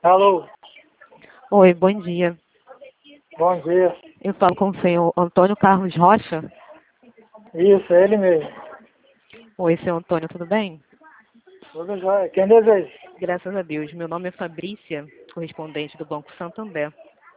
Alô, Oi, bom dia. bom dia. Eu falo com o senhor Antônio Carlos Rocha. Isso, é ele mesmo. Oi, senhor Antônio, tudo bem? Tudo jóia. Quem deseja? Graças a Deus. Meu nome é Fabrícia, correspondente do Banco Santander.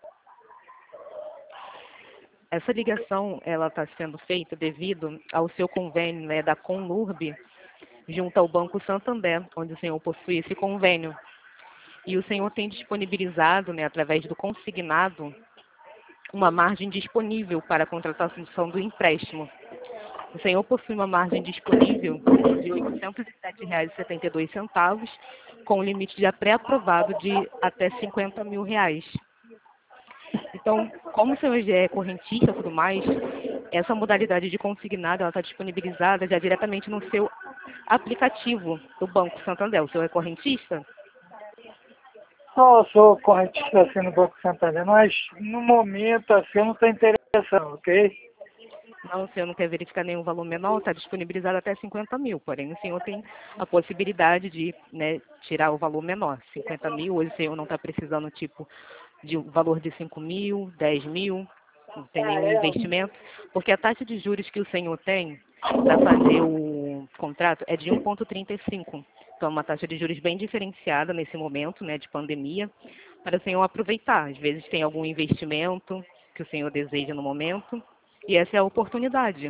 Essa ligação ela está sendo feita devido ao seu convênio, né, da Conlurb junto ao Banco Santander, onde o senhor possui esse convênio. E o senhor tem disponibilizado, né, através do consignado, uma margem disponível para a contratação do empréstimo. O senhor possui uma margem disponível de R$ 807,72, com limite de pré-aprovado de até R$ 50.000. Então, como o senhor já é correntista e tudo mais, essa modalidade de consignado está disponibilizada já diretamente no seu aplicativo do Banco Santander. O senhor é correntista? Eu sou correntista assim no Banco Santander, mas no momento assim eu não estou interessado, ok? Não, o senhor não quer verificar nenhum valor menor, está disponibilizado até 50.000, porém o senhor tem a possibilidade de, né, tirar o valor menor, 50.000, hoje o senhor não está precisando tipo de um valor de 5.000, 10.000, não tem nenhum investimento, porque a taxa de juros que o senhor tem para fazer o contrato é de 1,35. Então, é uma taxa de juros bem diferenciada nesse momento, né, de pandemia, para o senhor aproveitar. Às vezes tem algum investimento que o senhor deseja no momento, e essa é a oportunidade.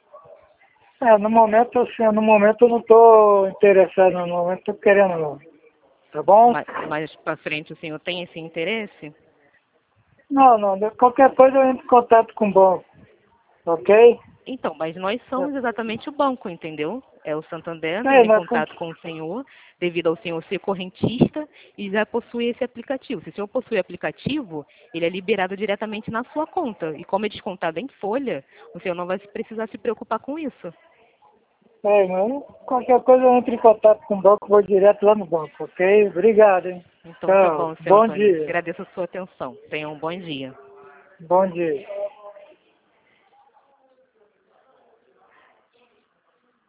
No momento eu não estou interessado, no momento estou querendo não. Tá bom? Mas para frente o senhor tem esse interesse? Não, qualquer coisa eu entro em contato com o banco, ok? Então, mas nós somos exatamente o banco, entendeu? É o Santander É, entrando em nós, contato com o senhor, devido ao senhor ser correntista e já possui esse aplicativo. Se o senhor possui aplicativo, ele é liberado diretamente na sua conta. E como é descontado em folha, o senhor não vai precisar se preocupar com isso. mas qualquer coisa eu entro em contato com o banco, vou direto lá no banco, ok? Obrigado, hein? Então, tá Tchau. bom, senhor Bom Antônio. dia. Agradeço a sua atenção. Tenha um bom dia. Bom dia.